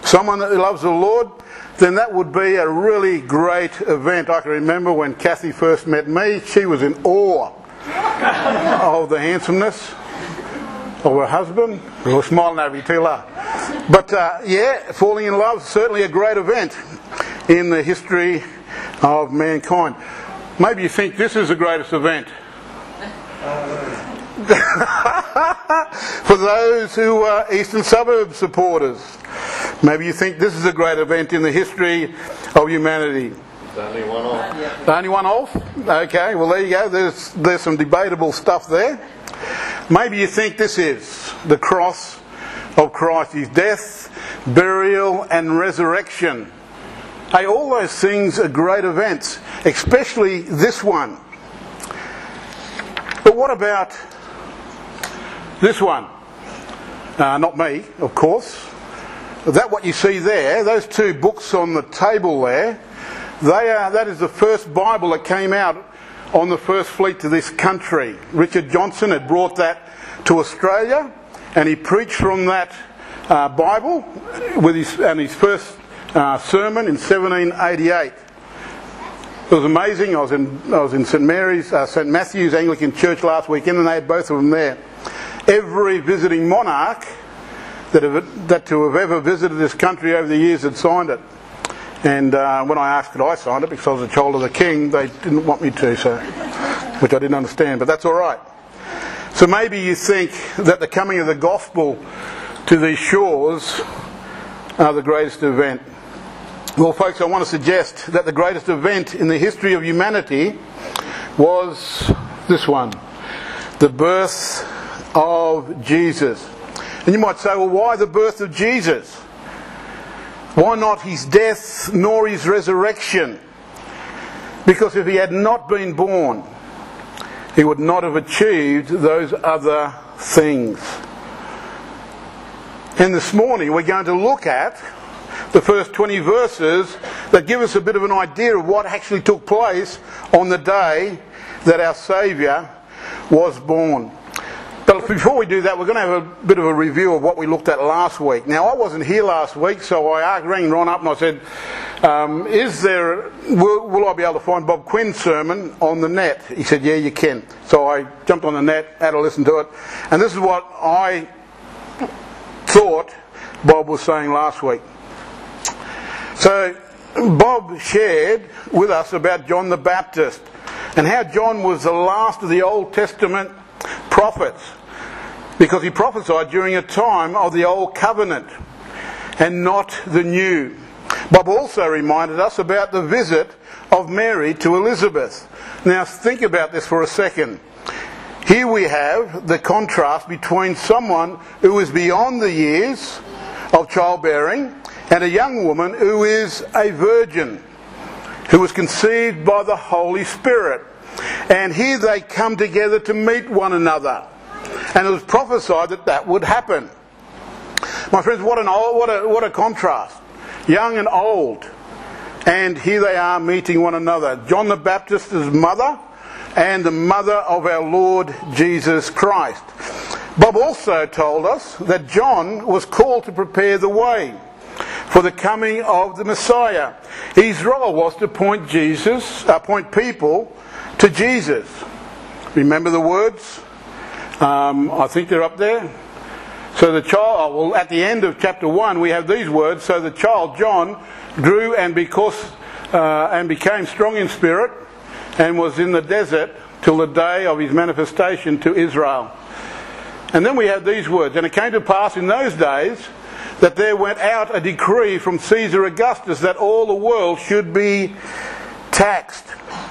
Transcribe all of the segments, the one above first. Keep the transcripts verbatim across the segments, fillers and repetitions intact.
someone that loves the Lord, then that would be a really great event. I can remember when Kathy first met me, she was in awe of the handsomeness of her husband. We were smiling over you too, lah. But uh, yeah, falling in love is certainly a great event in the history of mankind. Maybe you think this is the greatest event. For those who are Eastern Suburbs supporters, maybe you think this is a great event in the history of humanity. There's only one off. Only one off? Okay, well there you go. There's, there's some debatable stuff there. Maybe you think this is the cross of Christ, his death, burial and resurrection. Hey, all those things are great events, especially this one. But what about this one? Uh, not me, of course. That what you see there, those two books on the table there, they are, that is the first Bible that came out on the first fleet to this country. Richard Johnson had brought that to Australia, and he preached from that uh, Bible with his and his first uh, sermon in seventeen eighty-eight. It was amazing. I was in I was in St Mary's, uh, St Matthew's Anglican Church last weekend, and they had both of them there. Every visiting monarch that have, that to have ever visited this country over the years had signed it. And uh, when I asked could I sign it, because I was a child of the King, they didn't want me to, so which I didn't understand, but that's all right. So maybe you think that the coming of the gospel to these shores are the greatest event. Well, folks, I want to suggest that the greatest event in the history of humanity was this one, the birth of Jesus. And you might say, well, why the birth of Jesus? Why not his death nor his resurrection? Because if he had not been born, he would not have achieved those other things. And this morning we're going to look at the first twenty verses that give us a bit of an idea of what actually took place on the day that our Saviour was born. But before we do that, we're going to have a bit of a review of what we looked at last week. Now, I wasn't here last week, so I rang Ron up and I said, um, is there, will, will I be able to find Bob Quinn's sermon on the net? He said, yeah, you can. So I jumped on the net, had a listen to it, and this is what I thought Bob was saying last week. So Bob shared with us about John the Baptist and how John was the last of the Old Testament prophets, because he prophesied during a time of the Old Covenant and not the New. Bob also reminded us about the visit of Mary to Elizabeth. Now think about this for a second. Here we have the contrast between someone who is beyond the years of childbearing and a young woman who is a virgin, who was conceived by the Holy Spirit. And here they come together to meet one another. And it was prophesied that that would happen. My friends, what an old, what a what a contrast. Young and old. And here they are meeting one another. John the Baptist's mother and the mother of our Lord Jesus Christ. Bob also told us that John was called to prepare the way for the coming of the Messiah. His role was to point Jesus, uh, point people to Jesus. Remember the words? Um, I think they're up there. So the child, well, at the end of chapter one, we have these words. So the child John grew and because uh, and became strong in spirit, and was in the desert till the day of his manifestation to Israel. And then we have these words. And it came to pass in those days that there went out a decree from Caesar Augustus that all the world should be taxed.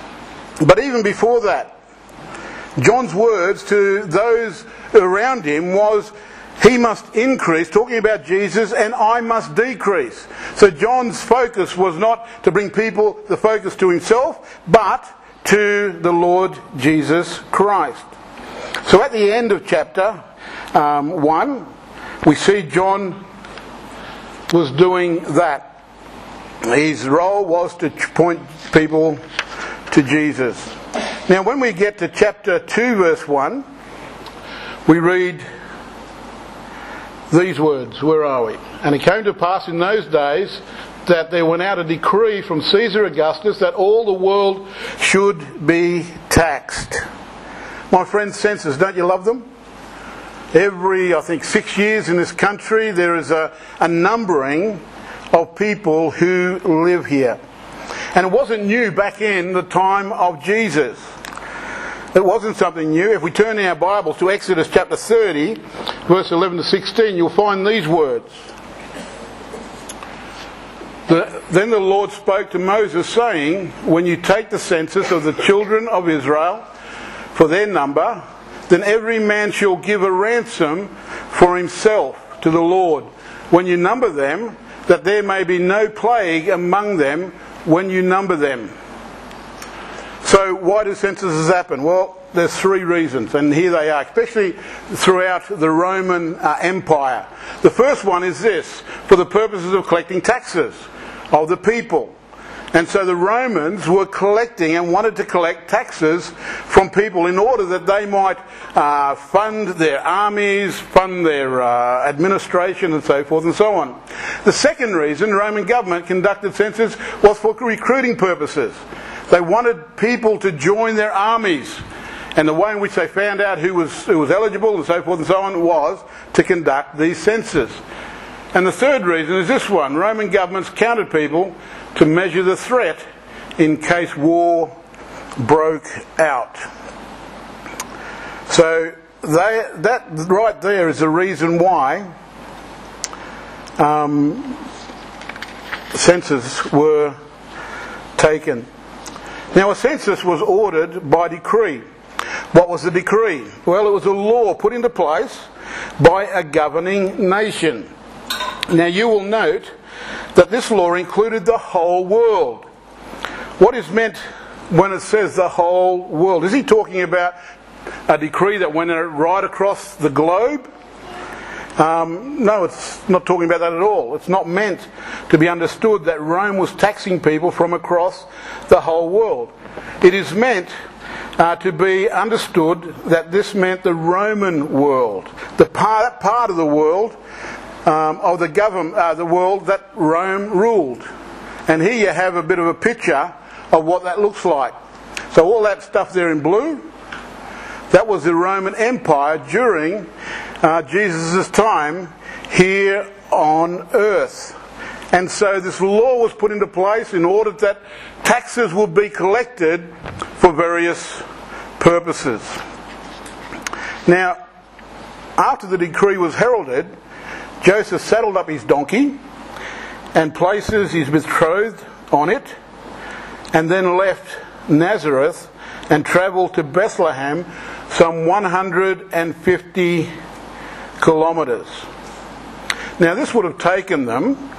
But even before that, John's words to those around him was, he must increase, talking about Jesus, and I must decrease. So John's focus was not to bring people the focus to himself, but to the Lord Jesus Christ. So at the end of chapter um, one, we see John was doing that. His role was to point people to Jesus. Now when we get to chapter two verse one, we read these words, where are we? And it came to pass in those days that there went out a decree from Caesar Augustus that all the world should be taxed. My friends, census, don't you love them? Every, I think, six years in this country there is a, a numbering of people who live here. And it wasn't new back in the time of Jesus. It wasn't something new. If we turn our Bibles to Exodus chapter thirty, verse eleven to sixteen, you'll find these words. The, then the Lord spoke to Moses, saying, when you take the census of the children of Israel for their number, then every man shall give a ransom for himself to the Lord when you number them, that there may be no plague among them when you number them. So why do censuses happen? Well, there's three reasons, and here they are, especially throughout the Roman uh, Empire. The first one is this: for the purposes of collecting taxes of the people. And so the Romans were collecting and wanted to collect taxes from people in order that they might uh, fund their armies, fund their uh, administration and so forth and so on. The second reason the Roman government conducted census was for recruiting purposes. They wanted people to join their armies. And the way in which they found out who was, who was eligible and so forth and so on was to conduct these censuses. And the third reason is this one: Roman governments counted people to measure the threat in case war broke out. So they, that right there is the reason why um, censuses were taken. Now, a census was ordered by decree. What was the decree? Well, it was a law put into place by a governing nation. Now, you will note that this law included the whole world. What is meant when it says the whole world? Is he talking about a decree that went right across the globe? Um, no, it's not talking about that at all. It's not meant to be understood that Rome was taxing people from across the whole world. It is meant uh, to be understood that this meant the Roman world, the part, part of the world um, of the government, uh, the world that Rome ruled. And here you have a bit of a picture of what that looks like. So all that stuff there in blue, that was the Roman Empire during uh, Jesus' time here on earth. And so this law was put into place in order that taxes would be collected for various purposes. Now, after the decree was heralded, Joseph saddled up his donkey and places his betrothed on it, and then left Nazareth and travelled to Bethlehem, some one hundred fifty kilometres. Now, this would have taken them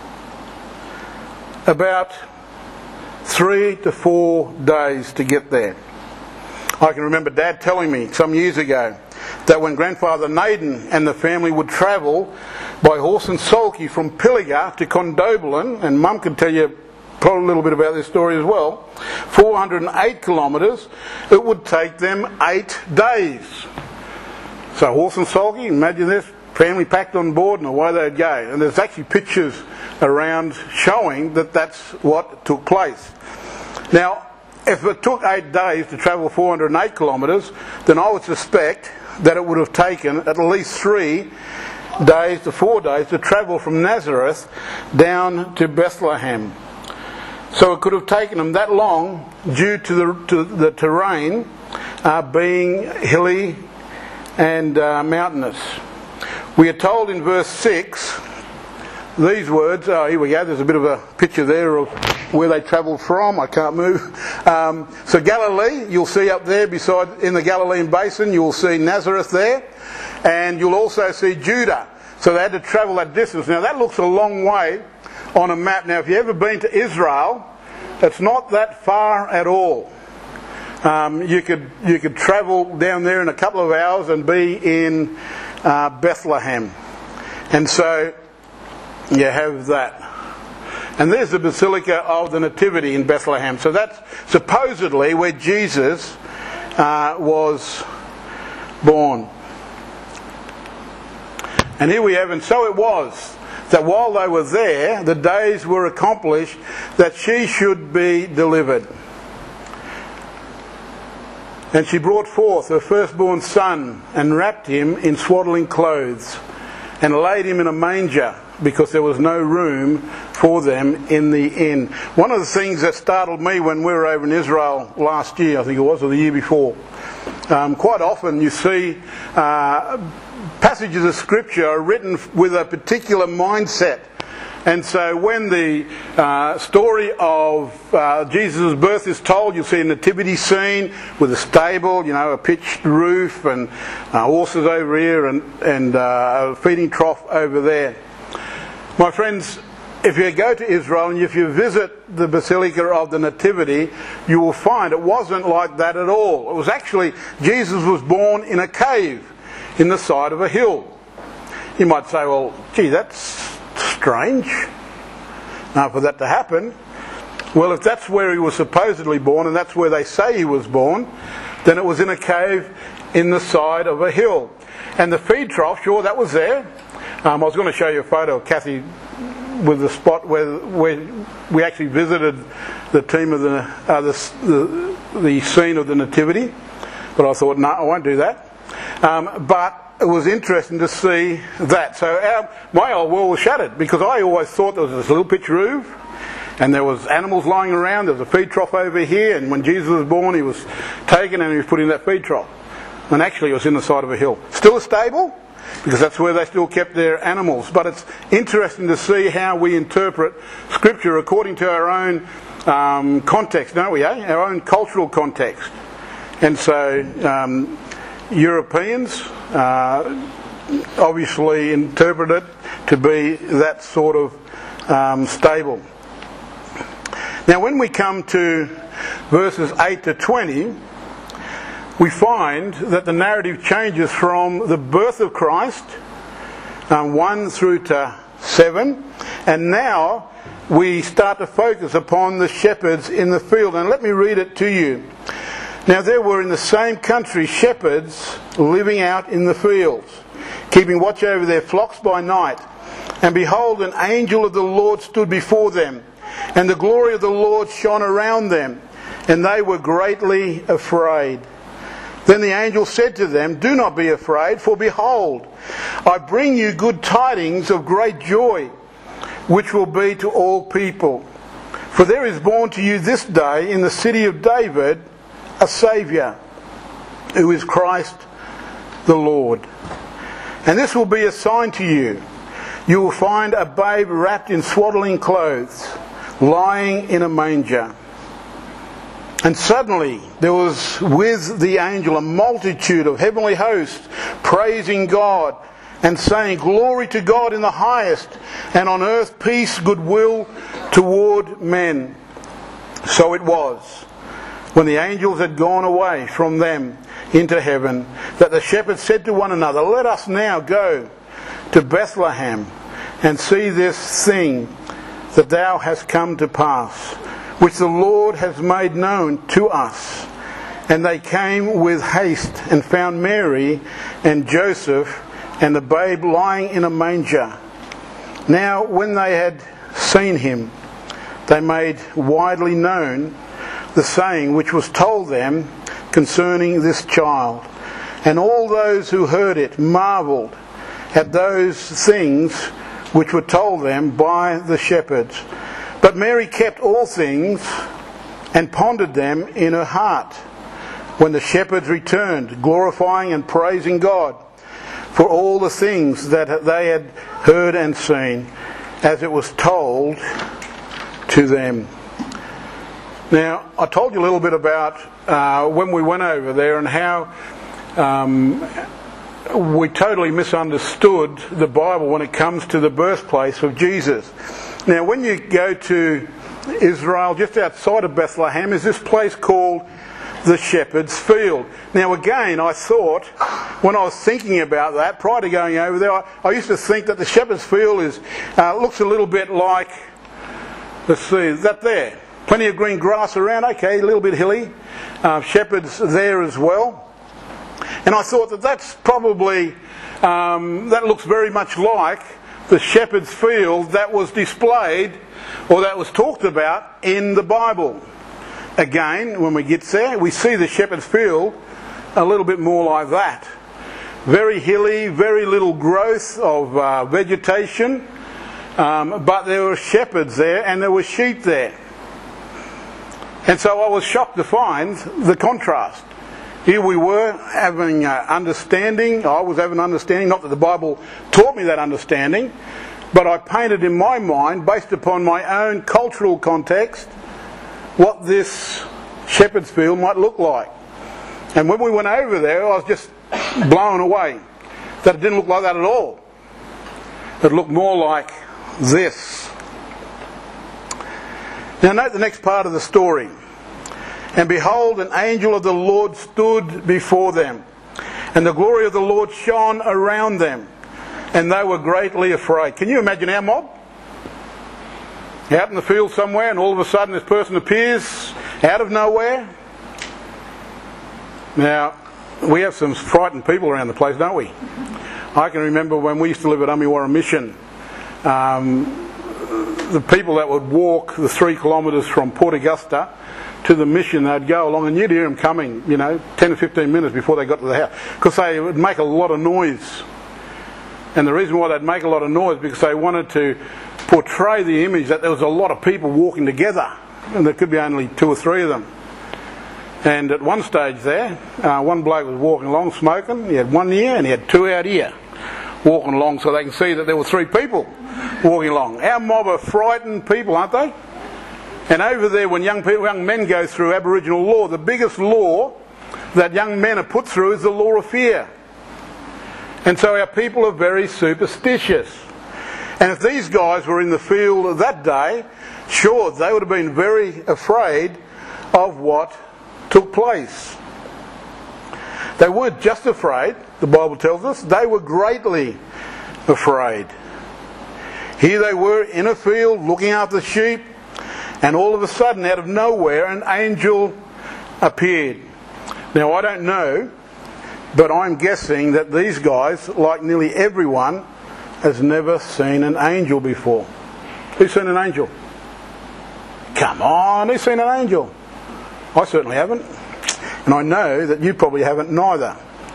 about three to four days to get there. I can remember Dad telling me some years ago that when Grandfather Naden and the family would travel by horse and sulky from Pilliga to Condobolin, and Mum could tell you probably a little bit about this story as well, four hundred eight kilometres, it would take them eight days. So horse and sulky, imagine this, family packed on board and away they'd go. And there's actually pictures around showing that that's what took place. Now, if it took eight days to travel four hundred eight kilometres, then I would suspect that it would have taken at least three days to four days to travel from Nazareth down to Bethlehem. So it could have taken them that long due to the, to the terrain uh, being hilly and uh, mountainous. We are told in verse six these words. Oh, here we go. There's a bit of a picture there of where they travelled from. I can't move. Um, so Galilee, you'll see up there beside in the Galilean basin, you'll see Nazareth there, and you'll also see Judah. So they had to travel that distance. Now that looks a long way on a map. Now, if you've ever been to Israel, it's not that far at all. Um, you could you could travel down there in a couple of hours and be in uh, Bethlehem. And so you have that. And there's the Basilica of the Nativity in Bethlehem. So that's supposedly where Jesus uh, was born. And here we have, and so it was, that while they were there, the days were accomplished that she should be delivered. And she brought forth her firstborn son, and wrapped him in swaddling clothes, and laid him in a manger, because there was no room for them in the inn. One of the things that startled me when we were over in Israel last year, I think it was, or the year before, um, quite often you see uh, passages of Scripture are written with a particular mindset. And so when the uh, story of uh, Jesus' birth is told, you'll see a nativity scene with a stable, you know, a pitched roof, and uh, horses over here, and, and uh, a feeding trough over there. My friends, if you go to Israel and if you visit the Basilica of the Nativity, you will find it wasn't like that at all. It was actually, Jesus was born in a cave in the side of a hill. You might say, well, gee, that's strange uh, for that to happen. Well, if that's where he was supposedly born, and that's where they say he was born, then it was in a cave in the side of a hill. And the feed trough, sure, that was there. Um, I was going to show you a photo of Kathy with the spot where, where we actually visited the team of the, uh, the, the the scene of the Nativity, but I thought, no, I won't do that. Um, but it was interesting to see that. So our, my old world was shattered, because I always thought there was this little pitch roof, and there was animals lying around. There was a feed trough over here, and when Jesus was born, he was taken and he was put in that feed trough. And actually, it was in the side of a hill. Still a stable, because that's where they still kept their animals. But it's interesting to see how we interpret Scripture according to our own um, context, don't we? Eh? Our own cultural context. And so um, Europeans uh, obviously interpret it to be that sort of um, stable. Now, when we come to verses eight to twenty, we find that the narrative changes from the birth of Christ, um, one through to seven, and now we start to focus upon the shepherds in the field. And let me read it to you. Now there were in the same country shepherds living out in the fields, keeping watch over their flocks by night. And behold, an angel of the Lord stood before them, and the glory of the Lord shone around them, and they were greatly afraid. Then the angel said to them, "Do not be afraid, for behold, I bring you good tidings of great joy, which will be to all people. For there is born to you this day in the city of David a Saviour, who is Christ the Lord. And this will be a sign to you. You will find a babe wrapped in swaddling clothes, lying in a manger." And suddenly there was with the angel a multitude of heavenly hosts, praising God and saying, "Glory to God in the highest, and on earth peace, goodwill toward men." So it was, when the angels had gone away from them into heaven, that the shepherds said to one another, "Let us now go to Bethlehem and see this thing that thou hast come to pass, which the Lord has made known to us." And they came with haste and found Mary and Joseph and the babe lying in a manger. Now when they had seen him, they made widely known the saying which was told them concerning this child. And all those who heard it marvelled at those things which were told them by the shepherds. But Mary kept all things and pondered them in her heart. When the shepherds returned, glorifying and praising God for all the things that they had heard and seen, as it was told to them. Now, I told you a little bit about uh, when we went over there and how um, we totally misunderstood the Bible when it comes to the birthplace of Jesus. Now, when you go to Israel, just outside of Bethlehem, is this place called the Shepherd's Field. Now, again, I thought, when I was thinking about that, prior to going over there, I, I used to think that the Shepherd's Field is uh, looks a little bit like, let's see, is that there? Plenty of green grass around, okay, a little bit hilly. Uh, shepherds there as well. And I thought that that's probably, um, that looks very much like the shepherd's field that was displayed or that was talked about in the Bible. Again, when we get there, we see the shepherd's field a little bit more like that. Very hilly, very little growth of uh, vegetation, um, but there were shepherds there and there were sheep there. And so I was shocked to find the contrast. Here we were having uh, understanding, I was having understanding, not that the Bible taught me that understanding, but I painted in my mind, based upon my own cultural context, what this shepherd's field might look like. And when we went over there, I was just blown away that it didn't look like that at all. It looked more like this. Now note the next part of the story. And behold, an angel of the Lord stood before them, and the glory of the Lord shone around them, and they were greatly afraid. Can you imagine our mob? Out in the field somewhere, and all of a sudden this person appears out of nowhere. Now, we have some frightened people around the place, don't we? I can remember when we used to live at Umiwara Mission, um, the people that would walk the three kilometres from Port Augusta to the mission, they'd go along and you'd hear them coming, you know, ten or fifteen minutes before they got to the house, because they would make a lot of noise. And the reason why they'd make a lot of noise because they wanted to portray the image that there was a lot of people walking together, and there could be only two or three of them. And at one stage there, uh, one bloke was walking along smoking. He had one ear and he had two out here walking along, so they can see that there were three people walking along. Our mob are frightened people, aren't they? And over there, when young people, young men go through Aboriginal law, the biggest law that young men are put through is the law of fear. And so our people are very superstitious. And if these guys were in the field that day, sure, they would have been very afraid of what took place. They weren't just afraid, the Bible tells us, they were greatly afraid. Here they were in a field looking after the sheep, and all of a sudden, out of nowhere, an angel appeared. Now, I don't know, but I'm guessing that these guys, like nearly everyone, has never seen an angel before. Who's seen an angel? Come on, who's seen an angel? I certainly haven't. And I know that you probably haven't neither.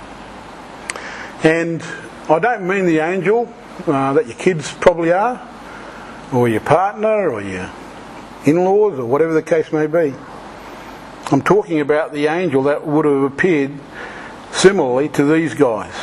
And I don't mean the angel uh, that your kids probably are, or your partner, or your in-laws, or whatever the case may be. I'm talking about the angel that would have appeared similarly to these guys.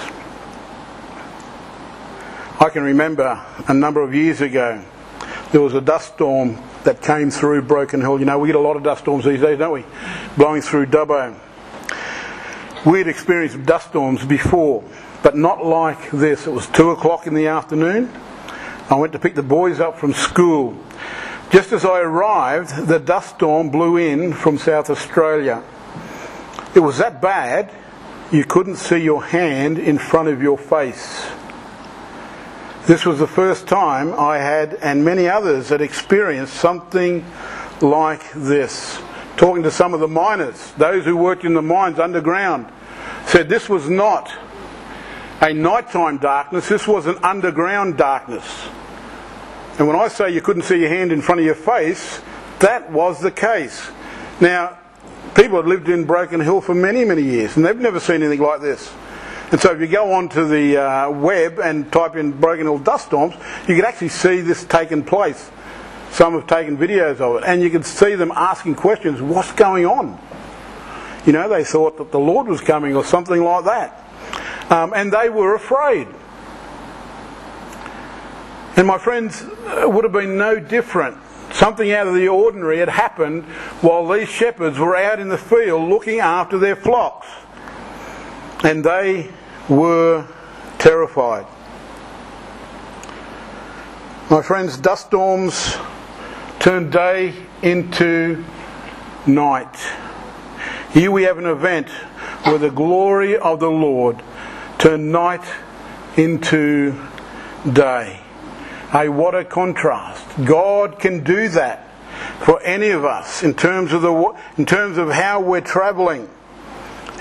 I can remember a number of years ago, there was a dust storm that came through Broken Hill. You know, we get a lot of dust storms these days, don't we? Blowing through Dubbo. We'd experienced dust storms before, but not like this. It was two o'clock in the afternoon. I went to pick the boys up from school. Just as I arrived, the dust storm blew in from South Australia. It was that bad, you couldn't see your hand in front of your face. This was the first time I had, and many others had experienced something like this. Talking to some of the miners, those who worked in the mines underground, said this was not a nighttime darkness, this was an underground darkness. And when I say you couldn't see your hand in front of your face, that was the case. Now, people had lived in Broken Hill for many, many years, and they've never seen anything like this. And so if you go onto the uh, web and type in Broken Hill dust storms, you can actually see this taking place. Some have taken videos of it, and you can see them asking questions, what's going on? You know, they thought that the Lord was coming or something like that. Um, and they were afraid. And my friends, it would have been no different. Something out of the ordinary had happened while these shepherds were out in the field looking after their flocks. And they were terrified. My friends, dust storms turn day into night. Here we have an event where the glory of the Lord turned night into day. Hey, what a contrast. God can do that for any of us in terms of the in terms of how we're travelling,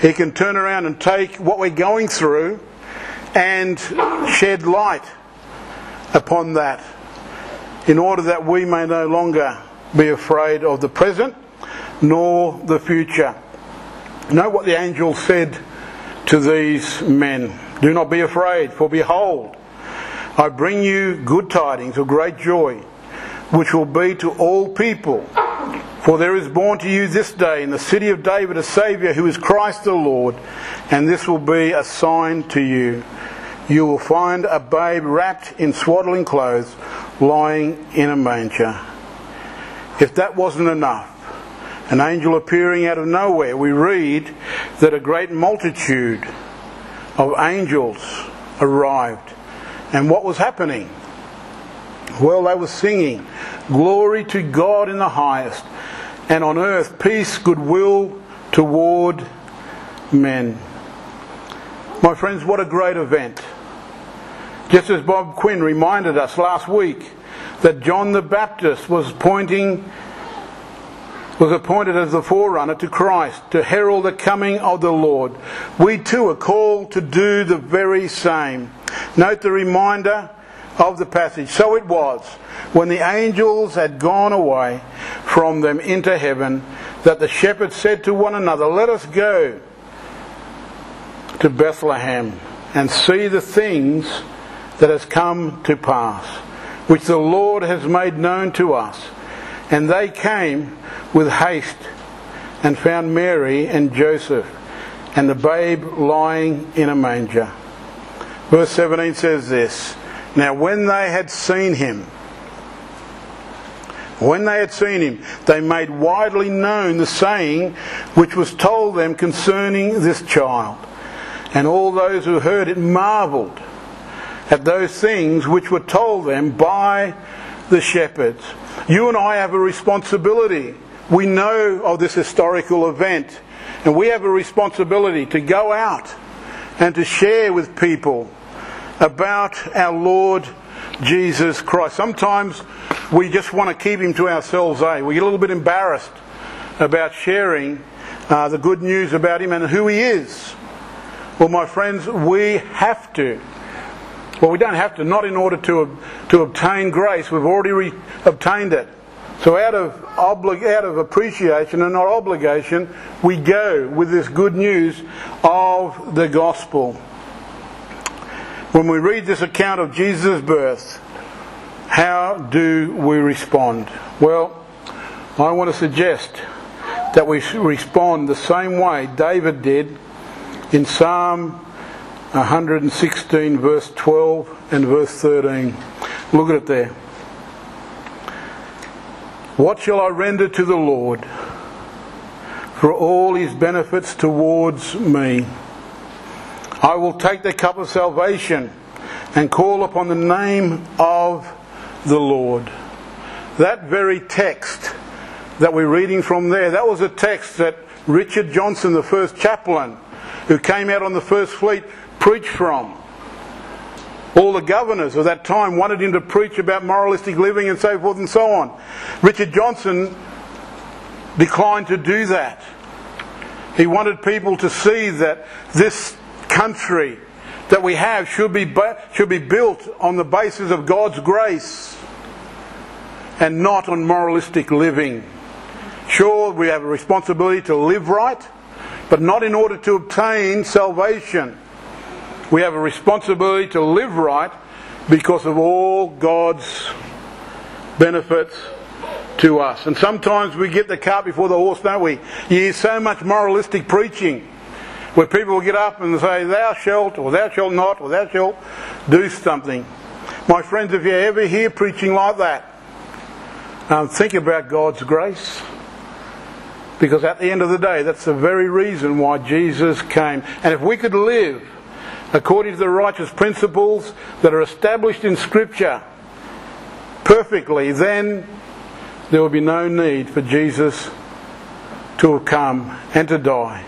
He can turn around and take what we're going through and shed light upon that, in order that we may no longer be afraid of the present nor the future. Note what the angel said to these men. Do not be afraid, for behold, I bring you good tidings of great joy, which will be to all people. For there is born to you this day in the city of David a Saviour, who is Christ the Lord, and this will be a sign to you. You will find a babe wrapped in swaddling clothes, lying in a manger. If that wasn't enough, an angel appearing out of nowhere, we read that a great multitude of angels arrived. And what was happening? Well, they were singing, "Glory to God in the highest, and on earth peace, goodwill toward men." My friends, what a great event. Just as Bob Quinn reminded us last week that John the Baptist was pointing was appointed as the forerunner to Christ, to herald the coming of the Lord. We too are called to do the very same. Note the reminder of the passage. So it was, when the angels had gone away from them into heaven, that the shepherds said to one another, "Let us go to Bethlehem and see the things that has come to pass, which the Lord has made known to us." And they came with haste and found Mary and Joseph and the babe lying in a manger. Verse seventeen says this, "Now when they had seen him, when they had seen him, they made widely known the saying which was told them concerning this child. And all those who heard it marvelled at those things which were told them by the shepherds." You and I have a responsibility. We know of this historical event, and we have a responsibility to go out and to share with people about our Lord Jesus Christ. Sometimes we just want to keep him to ourselves, eh? We get a little bit embarrassed about sharing uh, the good news about him and who he is. Well, my friends, we have to. Well, we don't have to, not in order to to obtain grace. We've already re- obtained it. So out of obli- out of appreciation and not obligation, we go with this good news of the gospel. When we read this account of Jesus' birth, how do we respond? Well, I want to suggest that we respond the same way David did in Psalm one hundred sixteen, verse twelve and verse thirteen. Look at it there. "What shall I render to the Lord for all his benefits towards me? I will take the cup of salvation and call upon the name of the Lord." That very text that we're reading from there, that was a text that Richard Johnson, the first chaplain who came out on the First Fleet, preached from. All the governors of that time wanted him to preach about moralistic living and so forth and so on. Richard Johnson declined to do that. He wanted people to see that this country that we have should be should be built on the basis of God's grace and not on moralistic living. Sure, we have a responsibility to live right, but not in order to obtain salvation. We have a responsibility to live right because of all God's benefits to us. And sometimes we get the cart before the horse, don't we? You hear so much moralistic preaching where people will get up and say, "Thou shalt," or "Thou shalt not," or "Thou shalt do something." My friends, if you ever hear preaching like that, um, think about God's grace. Because at the end of the day, that's the very reason why Jesus came. And if we could live according to the righteous principles that are established in Scripture perfectly, then there will be no need for Jesus to have come and to die.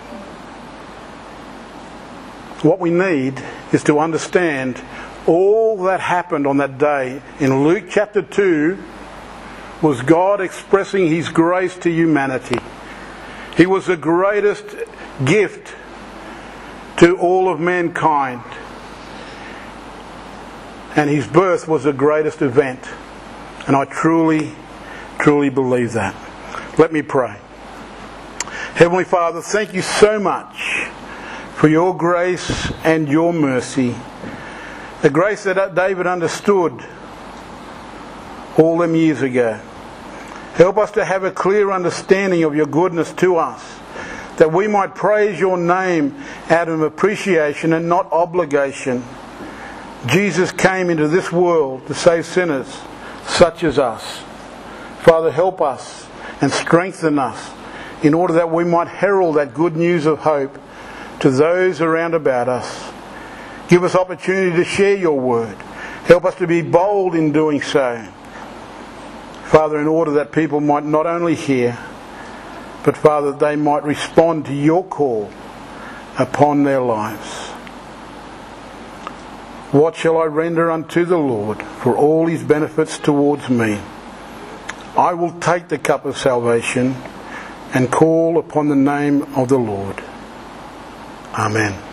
What we need is to understand all that happened on that day in Luke chapter two was God expressing his grace to humanity. He was the greatest gift to all of mankind. And his birth was the greatest event. And I truly, truly believe that. Let me pray. Heavenly Father, thank you so much for your grace and your mercy. The grace that David understood all them years ago. Help us to have a clear understanding of your goodness to us, that we might praise your name out of appreciation and not obligation. Jesus came into this world to save sinners such as us. Father, help us and strengthen us in order that we might herald that good news of hope to those around about us. Give us opportunity to share your word. Help us to be bold in doing so. Father, in order that people might not only hear, but Father, they might respond to your call upon their lives. What shall I render unto the Lord for all his benefits towards me? I will take the cup of salvation and call upon the name of the Lord. Amen.